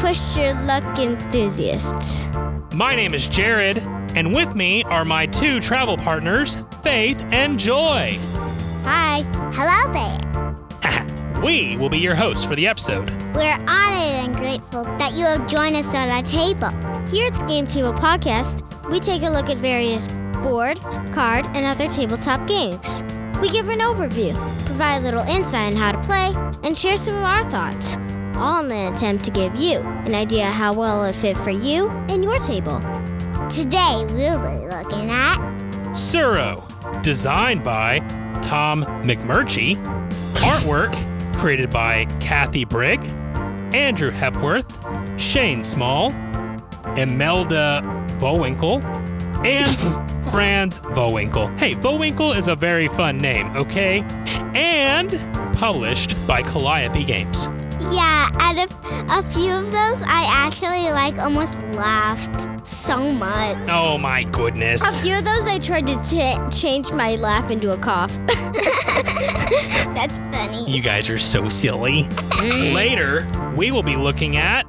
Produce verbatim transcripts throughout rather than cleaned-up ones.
push your luck enthusiasts. My name is Jared, and with me are my two travel partners, Faith and Joy. Hi. Hello there. We will be your hosts for the episode. We're honored and grateful that you have joined us at our table. Here at the Game Table Podcast, we take a look at various board, card, and other tabletop games. We give an overview, provide a little insight on how to play, and share some of our thoughts, all in an attempt to give you an idea how well it fit for you and your table. Today, we'll be looking at Tsuro, designed by Tom McMurchie. Artwork created by Kathy Brigg, Andrew Hepworth, Shane Small, Imelda Vowinkle, and Franz Vowinkle. Hey, Vowinkle is a very fun name, okay? And published by Calliope Games. Yeah, out of a few of those, I actually like almost laughed so much. Oh my goodness. A few of those I tried to ch- change my laugh into a cough. That's funny. You guys are so silly. Later, we will be looking at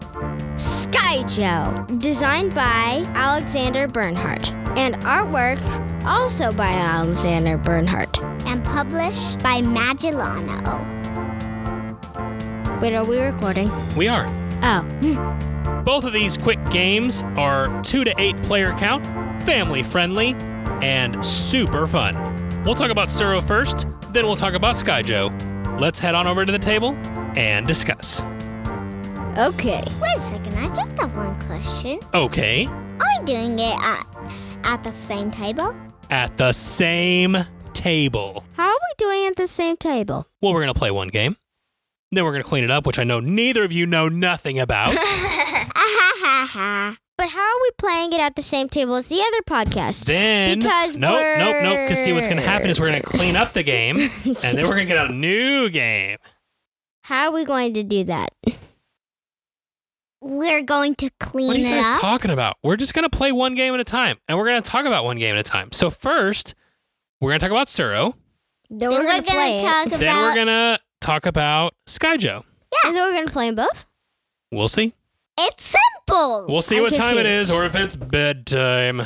Skyjo, designed by Alexander Bernhardt, and artwork also by Alexander Bernhardt. And published by Magellano. Wait, are we recording? We are. Oh. Both of these quick games are two to eight player count, family friendly, and super fun. We'll talk about Tsuro first, then we'll talk about Skyjo. Let's head on over to the table and discuss. Okay. Wait a second, I just have one question. Okay. Are we doing it at, at the same table? At the same table. How are we doing at the same table? Well, we're going to play one game. Then we're going to clean it up, which I know neither of you know nothing about. But how are we playing it at the same table as the other podcast? Then, Because nope, we're... nope, nope. Because see, what's going to happen is we're going to clean up the game, and then we're going to get a new game. How are we going to do that? We're going to clean What are you it guys up. talking about? We're just going to play one game at a time, and we're going to talk about one game at a time. So first, we're going to talk about Tsuro. Then, Then we're, we're going to play gonna talk it. about. Then we're going to talk about Skyjo. And then we're going to play them both? We'll see. It's simple. We'll see I'm what time it confused. is, or if it's bedtime.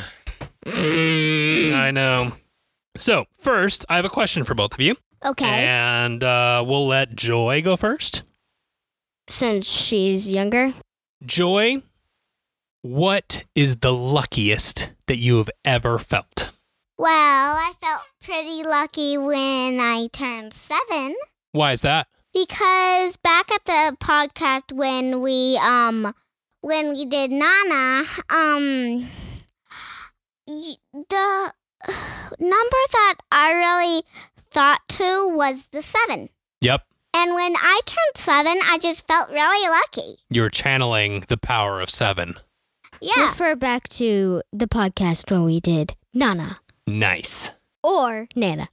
I know. So first, I have a question for both of you. Okay. And uh, we'll let Joy go first. Since she's younger? Joy, what is the luckiest that you have ever felt? Well, I felt pretty lucky when I turned seven. Why is that? Because back at the podcast when we um when we did Nana, um y- the number that I really thought to was the seven. Yep. And when I turned seven, I just felt really lucky. You're channeling the power of seven. Yeah. Refer back to the podcast when we did Nana. Nice. Or Nana.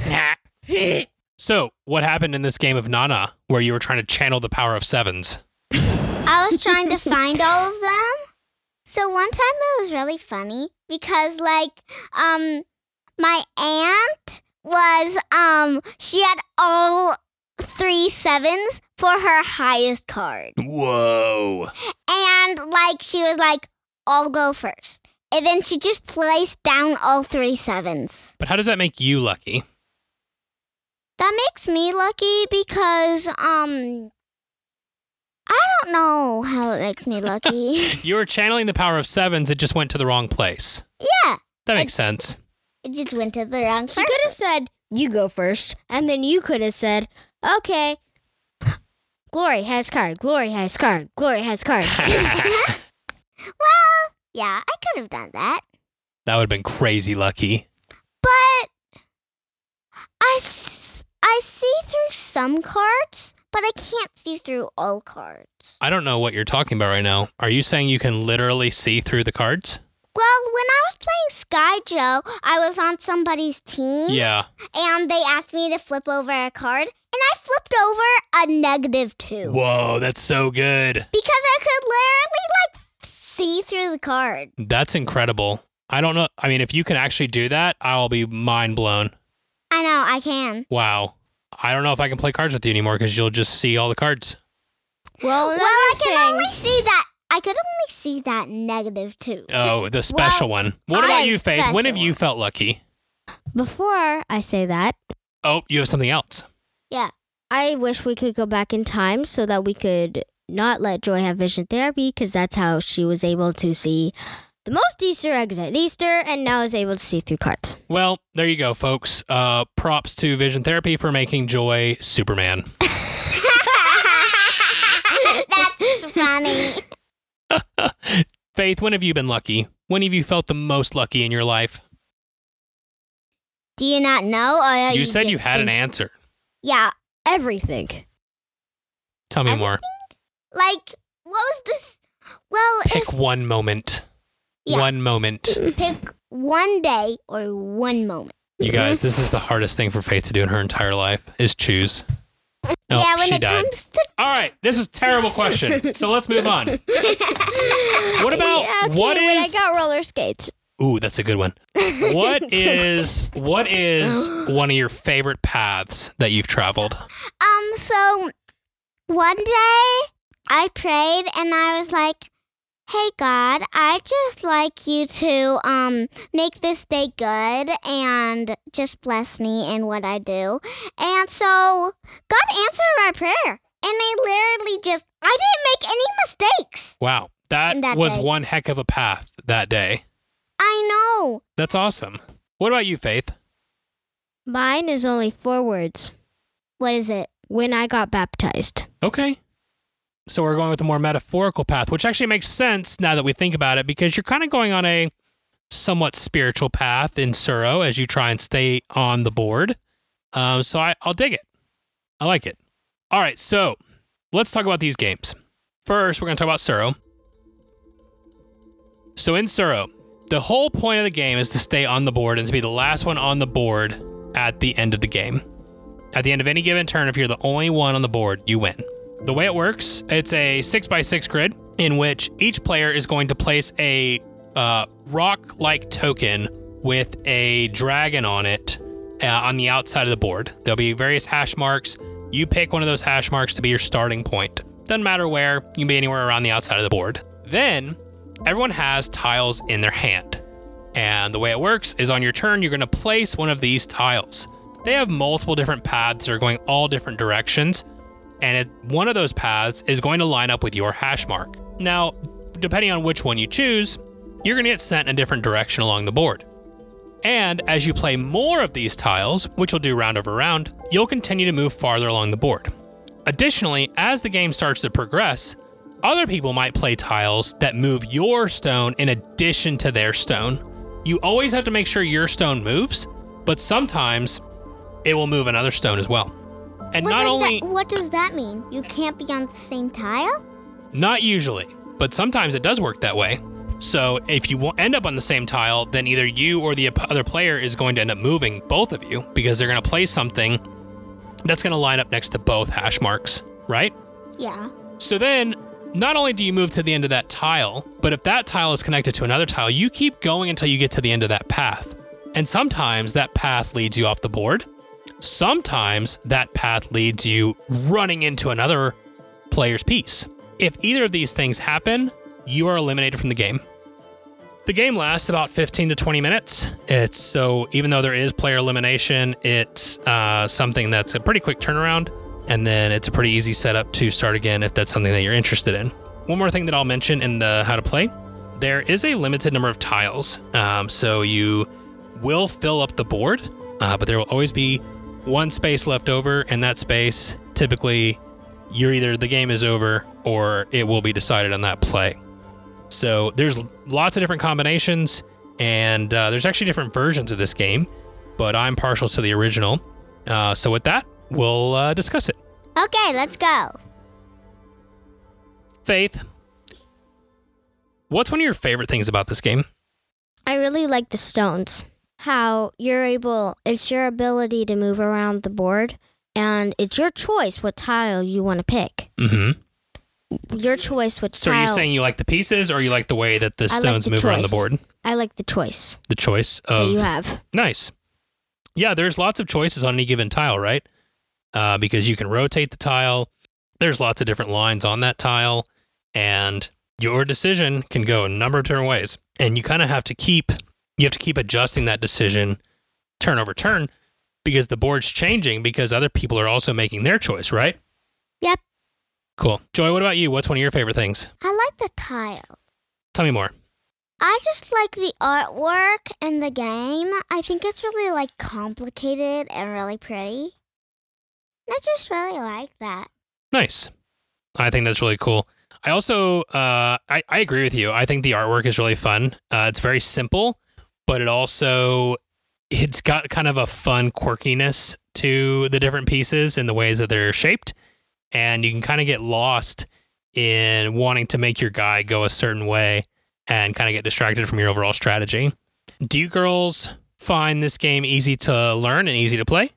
So, what happened in this game of Nana where you were trying to channel the power of sevens? I was trying to find all of them. So one time it was really funny because like um my aunt was um she had all three sevens for her highest card. Whoa. And like she was like, I'll go first. And then she just placed down all three sevens. But how does that make you lucky? That makes me lucky because um I don't know how it makes me lucky. You were channeling the power of sevens, it just went to the wrong place. Yeah. That makes sense. It just went to the wrong She person. could have said, you go first. And then you could have said, okay. Glory has card. Glory has card. Glory has card. Well, yeah, I could have done that. That would have been crazy lucky. But I, s- I see through some cards, but I can't see through all cards. I don't know what you're talking about right now. Are you saying you can literally see through the cards? Well, when I was playing Skyjo, I was on somebody's team. Yeah. And they asked me to flip over a card, and I flipped over a negative two. Whoa, that's so good. Because I could literally, like, see through the card. That's incredible. I don't know. I mean, if you can actually do that, I'll be mind blown. I know, I can. Wow. I don't know if I can play cards with you anymore because you'll just see all the cards. Well, Well, I can thing- only see that I could only see that negative too. Oh, the special Well, one. What I about have you, Faith? When have special you one. felt lucky? Before I say that, Oh, you have something else. Yeah. I wish we could go back in time so that we could not let Joy have vision therapy, because that's how she was able to see the most Easter eggs at Easter and now is able to see through cards. Well, there you go, folks. Uh, props to Vision Therapy for making Joy Superman. That's funny. Faith, when have you been lucky? When have you felt the most lucky in your life? Do you not know? Or are You you said you just had an think- answer. Yeah. Everything. Tell me Everything? more. Like, what was this? Well, Pick if one moment. Yeah. One moment. pick one day or one moment. You guys, this is the hardest thing for Faith to do in her entire life, is choose. Oh, yeah, when she it died. comes to All right, this is a terrible question. So let's move on. What about yeah, okay, what when is I got roller skates. Ooh, that's a good one. What is what is one of your favorite paths that you've traveled? Um, so one day I prayed and I was like, "Hey God, I just like you to um make this day good and just bless me in what I do." And so God answered my prayer. And I literally just I didn't make any mistakes. Wow. That, That was day. one heck of a path that day. I know. That's awesome. What about you, Faith? Mine is only four words. What is it? When I got baptized. Okay. So we're going with a more metaphorical path, which actually makes sense now that we think about it, because you're kind of going on a somewhat spiritual path in Suro as you try and stay on the board. Um, so I, I'll dig it. I like it. All right, so let's talk about these games. First, we're going to talk about Suro. So in Suro, the whole point of the game is to stay on the board and to be the last one on the board at the end of the game. At the end of any given turn, if you're the only one on the board, you win. The way it works, it's a six by six grid in which each player is going to place a uh, rock-like token with a dragon on it uh, on the outside of the board. There'll be various hash marks. You pick one of those hash marks to be your starting point. Doesn't matter where, you can be anywhere around the outside of the board. Then, everyone has tiles in their hand. And the way it works is on your turn, you're going to place one of these tiles. They have multiple different paths that are going all different directions. And it, one of those paths is going to line up with your hash mark. Now, depending on which one you choose, you're going to get sent in a different direction along the board. And as you play more of these tiles, which you'll do round over round, you'll continue to move farther along the board. Additionally, as the game starts to progress, other people might play tiles that move your stone in addition to their stone. You always have to make sure your stone moves, but sometimes it will move another stone as well. And Well, not then only, that- what does that mean? You can't be on the same tile? not usually, but sometimes it does work that way. So if you wa- end up on the same tile, then either you or the op- other player is going to end up moving both of you because they're going to play something that's going to line up next to both hash marks, right? Yeah. So then, not only do you move to the end of that tile, but if that tile is connected to another tile, you keep going until you get to the end of that path. And sometimes that path leads you off the board. Sometimes that path leads you running into another player's piece. If either of these things happen, you are eliminated from the game. The game lasts about fifteen to twenty minutes. It's so even though there is player elimination, it's uh, something that's a pretty quick turnaround. And then it's a pretty easy setup to start again if that's something that you're interested in. One more thing that I'll mention in the how to play, there is a limited number of tiles. Um, so you will fill up the board, uh, but there will always be one space left over, and that space, typically, you're either the game is over or it will be decided on that play. So there's lots of different combinations, and uh, there's actually different versions of this game, but I'm partial to the original. Uh, so with that, we'll uh, discuss it. Okay, let's go. Faith, what's one of your favorite things about this game? I really like the stones. How you're able, it's your ability to move around the board, and it's your choice what tile you want to pick. Mm-hmm. Your choice which So tile. are you saying you like the pieces, or you like the way that the I like stones the move around the choice. board? I like the choice The choice that of... you have. Nice. Yeah, there's lots of choices on any given tile, right? Uh, because you can rotate the tile. There's lots of different lines on that tile. And your decision can go a number of different ways. And you kind of have to keep you have to keep adjusting that decision turn over turn because the board's changing because other people are also making their choice, right? Yep. Cool. Joy, what about you? What's one of your favorite things? I like the tile. Tell me more. I just like the artwork in the game. I think it's really like complicated and really pretty. I just really like that. Nice. I think that's really cool. I also, uh, I, I agree with you. I think the artwork is really fun. Uh, it's very simple, but it also, it's got kind of a fun quirkiness to the different pieces and the ways that they're shaped. And you can kind of get lost in wanting to make your guy go a certain way and kind of get distracted from your overall strategy. Do you girls find this game easy to learn and easy to play?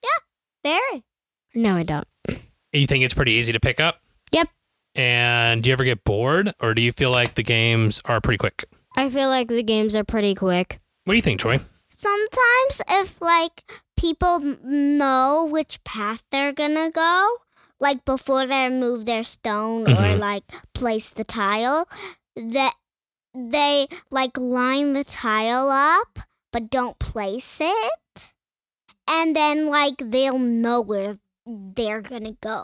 Yeah, very. No, I don't. You think it's pretty easy to pick up? Yep. And do you ever get bored, or do you feel like the games are pretty quick? I feel like the games are pretty quick. What do you think, Joy? Sometimes if like people know which path they're gonna go, like before they move their stone or Mhm. like place the tile, that they like line the tile up but don't place it, and then like they'll know where they're gonna go.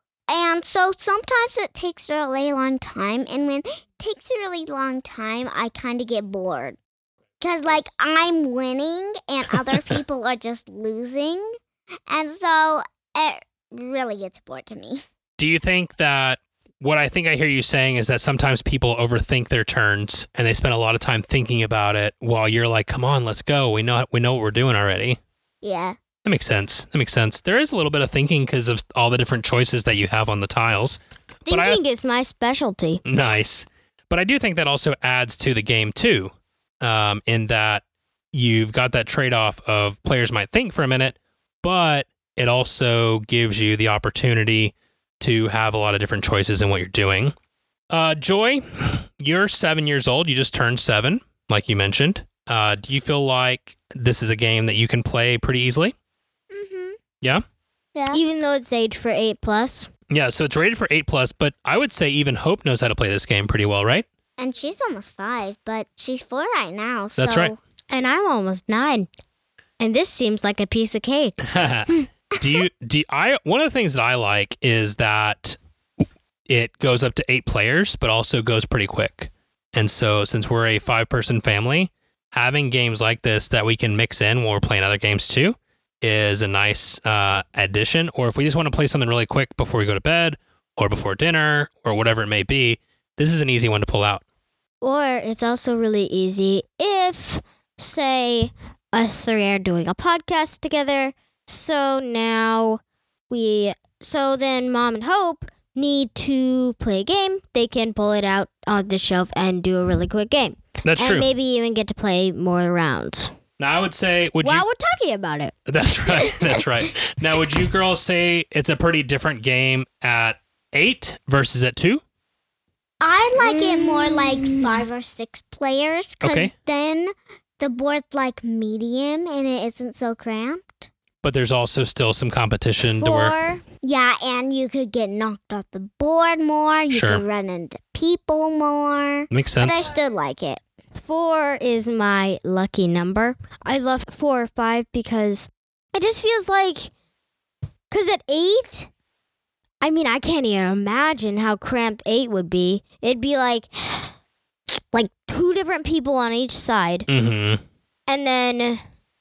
And so sometimes it takes a really long time, and when it takes a really long time, I kind of get bored. Because, like, I'm winning and other people are just losing. And so it really gets bored to me. Do you think that what I think I hear you saying is that sometimes people overthink their turns and they spend a lot of time thinking about it while you're like, come on, let's go. We know we know what we're doing already. Yeah. That makes sense. That makes sense. There is a little bit of thinking because of all the different choices that you have on the tiles. But I- Thinking is my specialty. Nice. But I do think that also adds to the game too, um, in that you've got that trade-off of players might think for a minute, but it also gives you the opportunity to have a lot of different choices in what you're doing. Uh, Joy, you're seven years old. You just turned seven, like you mentioned. Uh, do you feel like this is a game that you can play pretty easily? Mm-hmm. Yeah? Yeah. Even though it's age for eight plus. Yeah, so it's rated for eight plus, but I would say even Hope knows how to play this game pretty well, right? And she's almost five, but she's four right now. So. That's right. And I'm almost nine. And this seems like a piece of cake. do you do you- I one of the things that I like is that it goes up to eight players, but also goes pretty quick. And so since we're a five person family, having games like this that we can mix in when we're playing other games too is a nice uh, addition. Or if we just want to play something really quick before we go to bed or before dinner or whatever it may be, this is an easy one to pull out. Or it's also really easy if, say, us three are doing a podcast together. So now we, so then Mom and Hope need to play a game. They can pull it out on the shelf and do a really quick game. That's and true. maybe even get to play more rounds. Now I would say, would While you? we're talking about it. That's right. That's right. Now, would you girls say it's a pretty different game at eight versus at two? I like it more like five or six players, because Okay. then the board's like medium and it isn't so cramped. But there's also still some competition to where. Four. Yeah, and you could get knocked off the board more. You Sure. could run into people more. Makes But I sense. still like it. Four is my lucky number. I love four or five because it just feels like, because at eight, I mean, I can't even imagine how cramped eight would be. It'd be like, like two different people on each side. Mm-hmm. And then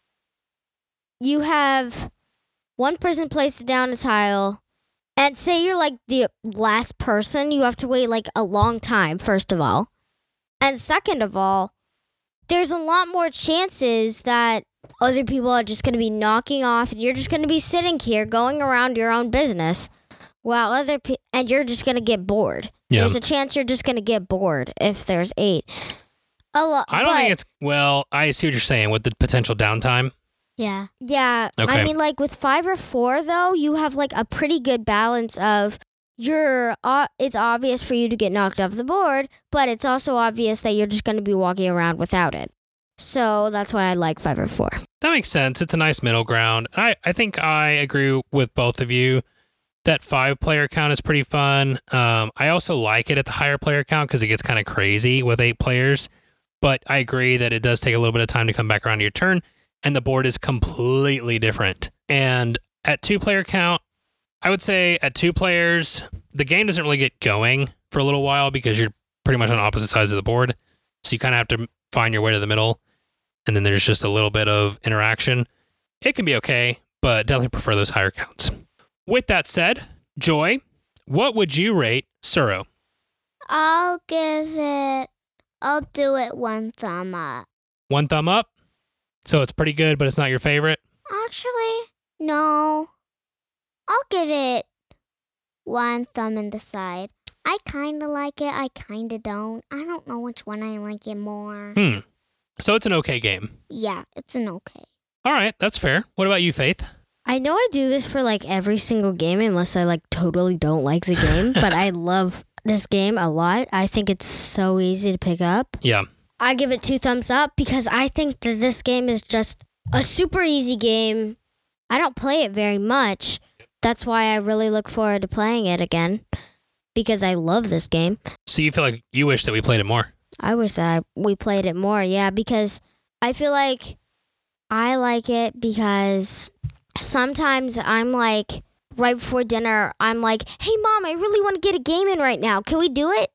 you have one person place down a tile. And say you're like the last person, you have to wait like a long time, first of all. And second of all, there's a lot more chances that other people are just going to be knocking off and you're just going to be sitting here going around your own business while other pe- and you're just going to get bored. Yeah. There's a chance you're just going to get bored if there's eight. A lot. I don't think it's. Well, I see what you're saying with the potential downtime. Yeah. Yeah. Okay. I mean, like with five or four, though, you have like a pretty good balance of you're. Uh, it's obvious for you to get knocked off the board, but it's also obvious that you're just going to be walking around without it. So that's why I like five or four. That makes sense. It's a nice middle ground. I, I think I agree with both of you. That five-player count is pretty fun. Um, I also like it at the higher player count because it gets kind of crazy with eight players. But I agree that it does take a little bit of time to come back around to your turn, and the board is completely different. And at two-player count, I would say at two players, the game doesn't really get going for a little while because you're pretty much on opposite sides of the board. So you kind of have to find your way to the middle, and then there's just a little bit of interaction. It can be okay, but definitely prefer those higher counts. With that said, Joy, what would you rate Tsuro? I'll give it, I'll do it one thumb up. One thumb up? So it's pretty good, but it's not your favorite? Actually, no. I'll give it one thumb in the side. I kind of like it, I kind of don't. I don't know which one I like it more. Hmm. So it's an okay game. Yeah, it's an okay. All right, that's fair. What about you, Faith? I know I do this for like every single game unless I like totally don't like the game, but I love this game a lot. I think it's so easy to pick up. Yeah. I give it two thumbs up because I think that this game is just a super easy game. I don't play it very much. That's why I really look forward to playing it again because I love this game. So you feel like you wish that we played it more? I wish that I, we played it more, yeah, because I feel like I like it because sometimes I'm like, right before dinner, I'm like, hey, Mom, I really want to get a game in right now. Can we do it?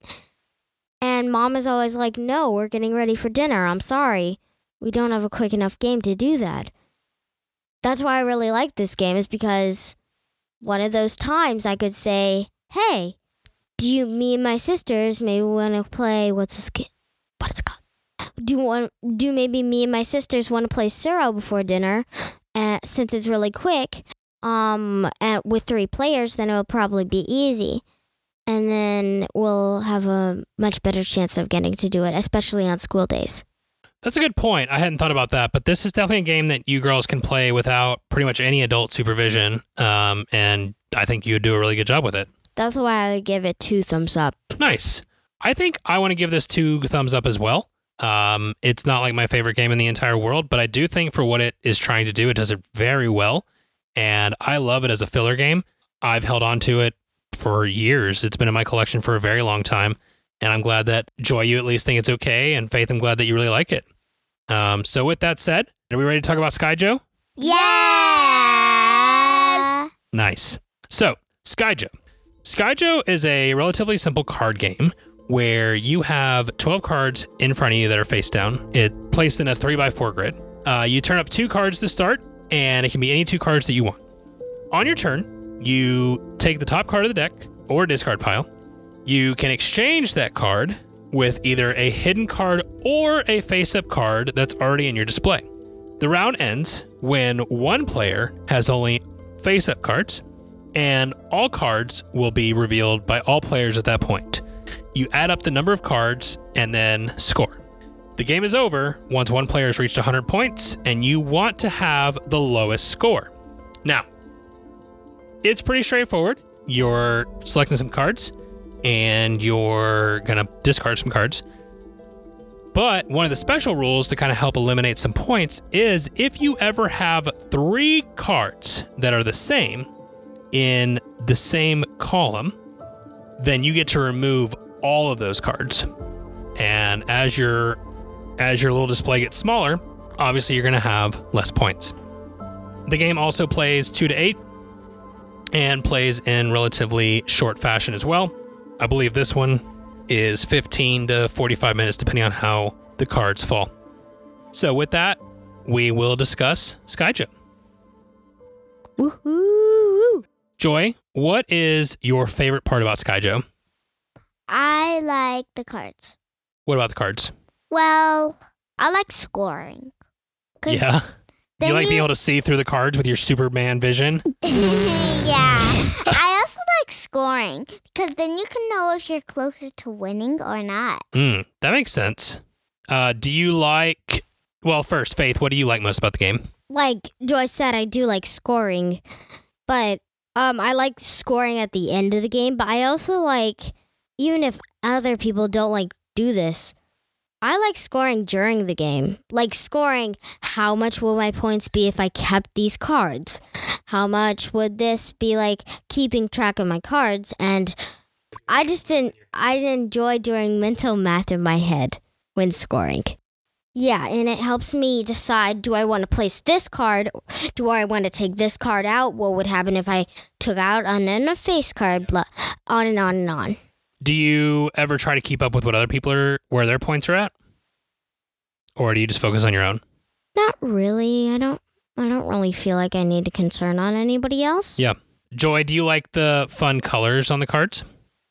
And Mom is always like, no, we're getting ready for dinner. I'm sorry. We don't have a quick enough game to do that. That's why I really like this game is because one of those times I could say, hey, do you, me and my sisters, maybe want to play, what's this game? What's it called? Do you want, do maybe me and my sisters want to play Tsuro before dinner? Uh, since it's really quick, um, and with three players, then it'll probably be easy. And then we'll have a much better chance of getting to do it, especially on school days. That's a good point. I hadn't thought about that, but this is definitely a game that you girls can play without pretty much any adult supervision, um, and I think you'd do a really good job with it. That's why I would give it two thumbs up. Nice. I think I want to give this two thumbs up as well. Um, it's not like my favorite game in the entire world, but I do think for what it is trying to do, it does it very well, and I love it as a filler game. I've held on to it for years. It's been in my collection for a very long time. And I'm glad that, Joy, you at least think it's okay. And Faith, I'm glad that you really like it. Um, so with that said, are we ready to talk about Skyjo? Yes! Nice. So, Skyjo. Skyjo is a relatively simple card game where you have twelve cards in front of you that are face down. It's placed in a three by four grid. Uh, you turn up two cards to start, and it can be any two cards that you want. On your turn, you take the top card of the deck or discard pile. You can exchange that card with either a hidden card or a face-up card that's already in your display. The round ends when one player has only face-up cards, and all cards will be revealed by all players at that point. You add up the number of cards and then score. The game is over once one player has reached one hundred points, and you want to have the lowest score. Now, it's pretty straightforward. You're selecting some cards, and you're going to discard some cards. But one of the special rules to kind of help eliminate some points is if you ever have three cards that are the same in the same column, then you get to remove all of those cards. And as your as your little display gets smaller, obviously you're going to have less points. The game also plays two to eight and plays in relatively short fashion as well. I believe this one is fifteen to forty-five minutes, depending on how the cards fall. So with that, we will discuss Skyjo. Woohoo! Joy, what is your favorite part about Skyjo? I like the cards. What about the cards? Well, I like scoring. 'Cause Yeah. Do you then like you- being able to see through the cards with your Superman vision? Yeah. I also like scoring because then you can know if you're closer to winning or not. Mm, that makes sense. Uh, do you like... Well, first, Faith, what do you like most about the game? Like Joy said, I do like scoring, but um, I like scoring at the end of the game. But I also like, even if other people don't like do this, I like scoring during the game. Like scoring, how much will my points be if I kept these cards? how much would this be like keeping track of my cards? And I just didn't, I enjoy doing mental math in my head when scoring. Yeah, and it helps me decide, do I want to place this card? Do I want to take this card out? What would happen if I took out an a face card? Blah, on and on and on. Do you ever try to keep up with what other people are, where their points are at? Or do you just focus on your own? Not really. I don't I don't really feel like I need to concern on anybody else. Yeah. Joy, do you like the fun colors on the cards?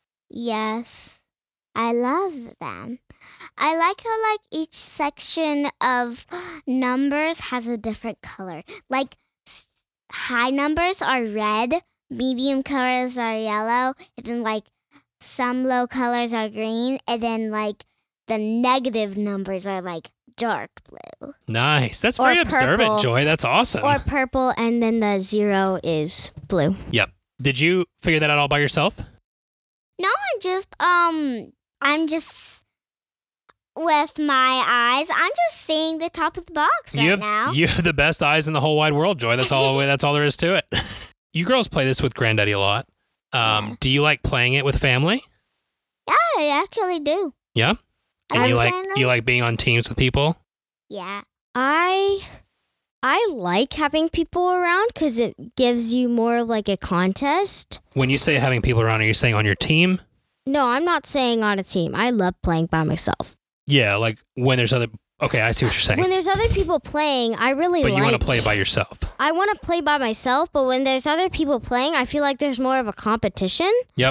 Yes, I love them. I like how like each section of numbers has a different color. Like s- high numbers are red, medium colors are yellow, and then like some low colors are green, and then like the negative numbers are like dark blue. Nice. That's Or very observant, purple. Joy. That's awesome. Or purple, and then the zero is blue. Yep. Did you figure that out all by yourself? No, I just um I'm just with my eyes. I'm just seeing the top of the box right you have now. you have the best eyes in the whole wide world, Joy. That's all. That's all there is to it. You girls play this with Granddaddy a lot. Um, Yeah. Do you like playing it with family? Yeah, I actually do. Yeah. And I'm you like playing you it- like being on teams with people? Yeah. I I like having people around because it gives you more of like a contest. When you say having people around, are you saying on your team? No, I'm not saying on a team. I love playing by myself. Yeah, like when there's other. Okay, I see what you're saying. When there's other people playing, I really But like. you want to play by yourself. I want to play by myself, but when there's other people playing, I feel like there's more of a competition. Yep.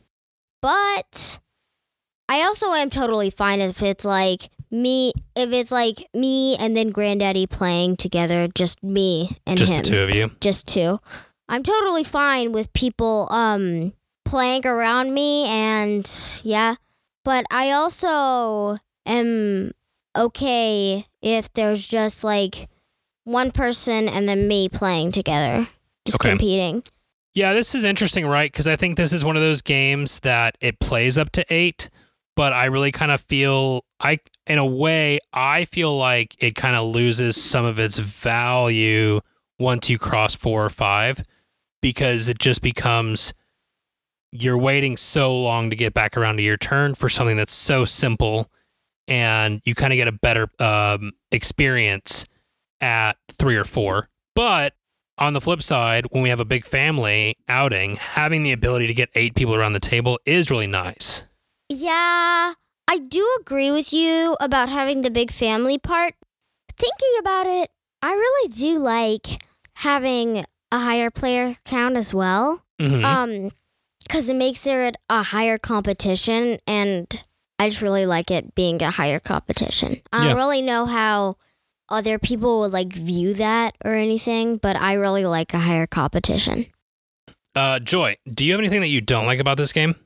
But I also am totally fine if it's like me, if it's like me and then Granddaddy playing together, just me and Just him. the two of you. Just two. I'm totally fine with people um playing around me, and yeah, but I also am okay if there's just like one person and then me playing together, just Okay. competing. Yeah, this is interesting, right? Because I think this is one of those games that it plays up to eight, but I really kind of feel, I in a way, I feel like it kind of loses some of its value once you cross four or five, because it just becomes, you're waiting so long to get back around to your turn for something that's so simple, and you kind of get a better um, experience at three or four. But on the flip side, when we have a big family outing, having the ability to get eight people around the table is really nice. Yeah, I do agree with you about having the big family part. Thinking about it, I really do like having a higher player count as well. Mhm. Um, because it makes it a higher competition, and I just really like it being a higher competition. I don't Yeah. really know how other people would like view that or anything, but I really like a higher competition. Uh, Joy, do you have anything that you don't like about this game?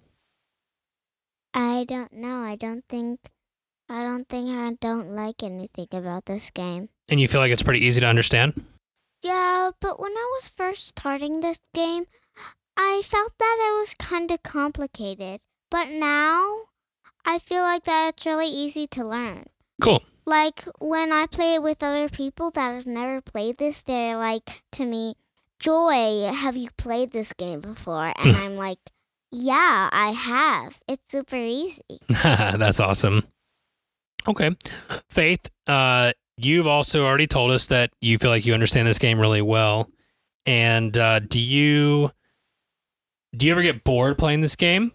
I don't know. I don't think I don't think I don't like anything about this game. And you feel like it's pretty easy to understand? Yeah, but when I was first starting this game, I felt that it was kind of complicated. But now, I feel like that it's really easy to learn. Cool. Like, when I play it with other people that have never played this, they're like to me, Joy, have you played this game before? And I'm like, yeah, I have. It's super easy. That's awesome. Okay. Faith, uh, you've also already told us that you feel like you understand this game really well. And uh, do you do you ever get bored playing this game?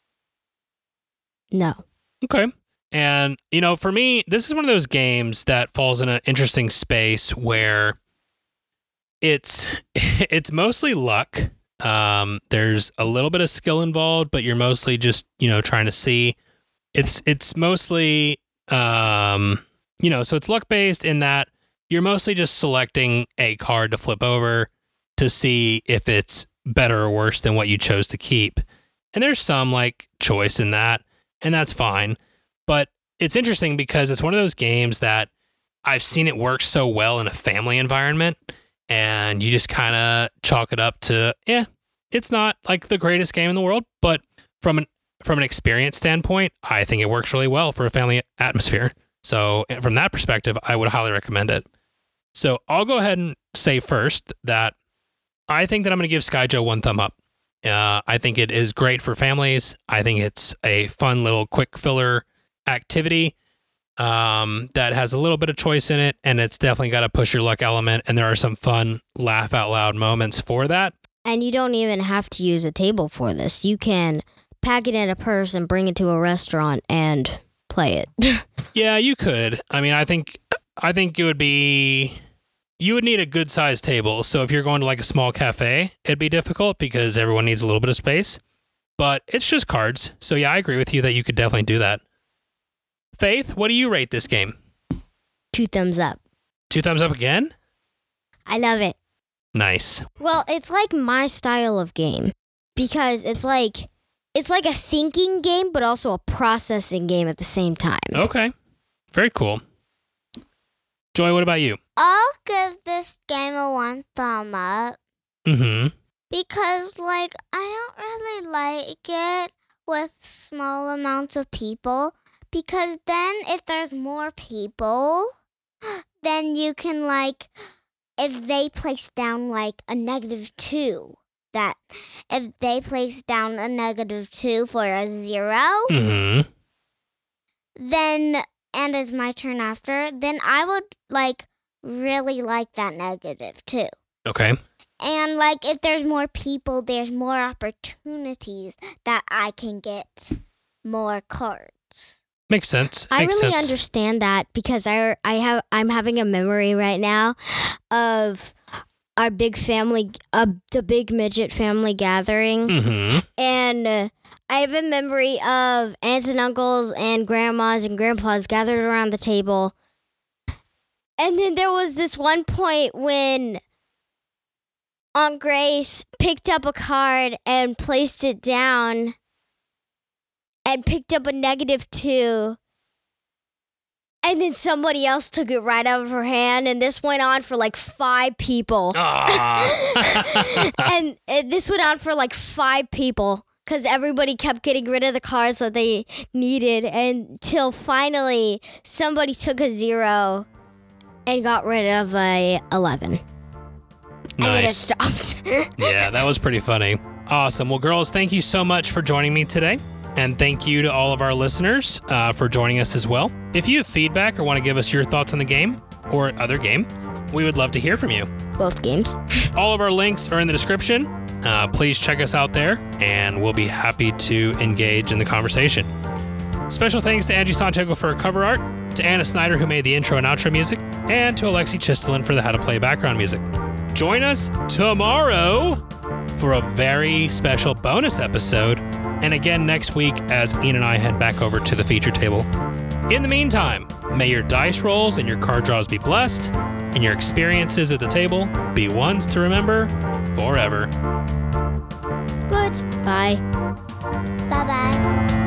No. Okay. And, you know, for me, this is one of those games that falls in an interesting space where it's it's mostly luck. Um, there's a little bit of skill involved, but you're mostly just, you know, trying to see. It's it's mostly, um, you know, so it's luck based in that you're mostly just selecting a card to flip over to see if it's better or worse than what you chose to keep. And there's some like choice in that, and that's fine. But it's interesting because it's one of those games that I've seen it work so well in a family environment, and you just kind of chalk it up to, yeah, it's not like the greatest game in the world, but from an from an experience standpoint, I think it works really well for a family atmosphere. So from that perspective, I would highly recommend it. So I'll go ahead and say first that I think that I'm going to give Skyjo one thumb up. Uh, I think it is great for families. I think it's a fun little quick filler activity um, that has a little bit of choice in it, and it's definitely got a push your luck element, and there are some fun laugh out loud moments for that. And you don't even have to use a table for this. You can pack it in a purse and bring it to a restaurant and play it. Yeah, you could. I mean, I think I think it would be... You would need a good sized table. So if you're going to like a small cafe, it'd be difficult because everyone needs a little bit of space. But it's just cards. So yeah, I agree with you that you could definitely do that. Faith, what do you rate this game? Two thumbs up. Two thumbs up again? I love it. Nice. Well, it's like my style of game because it's like it's like a thinking game, but also a processing game at the same time. Okay. Very cool. Joy, what about you? I'll give this game a one thumb up. Mm-hmm. Because, like, I don't really like it with small amounts of people. Because then if there's more people, then you can, like, if they place down, like, a negative two, that if they place down a negative two for a zero, Mm-hmm. then, and it's my turn after, then I would, like, really like that negative two. Okay. And, like, if there's more people, there's more opportunities that I can get more cards. Makes sense. I Makes really sense. understand that because I I have I'm having a memory right now of our big family, uh, the big midget family gathering, Mm-hmm. and uh, I have a memory of aunts and uncles and grandmas and grandpas gathered around the table. And then there was this one point when Aunt Grace picked up a card and placed it down and picked up a negative two. And then somebody else took it right out of her hand, and this went on for like five people. Ah. and, and this went on for like five people because everybody kept getting rid of the cards that they needed until finally somebody took a zero and got rid of a eleven. And then it Nice. stopped. Yeah, that was pretty funny. Awesome. Well, girls, thank you so much for joining me today. And thank you to all of our listeners uh, for joining us as well. If you have feedback or want to give us your thoughts on the game or other game, we would love to hear from you. Both games. All of our links are in the description. Uh, please check us out there, and we'll be happy to engage in the conversation. Special thanks to Angie Santiago for her cover art, to Anna Snyder, who made the intro and outro music, and to Alexi Chistelin for the How to Play background music. Join us tomorrow for a very special bonus episode, and again next week as Ian and I head back over to the feature table. In the meantime, may your dice rolls and your card draws be blessed, and your experiences at the table be ones to remember forever. Goodbye. Bye-bye.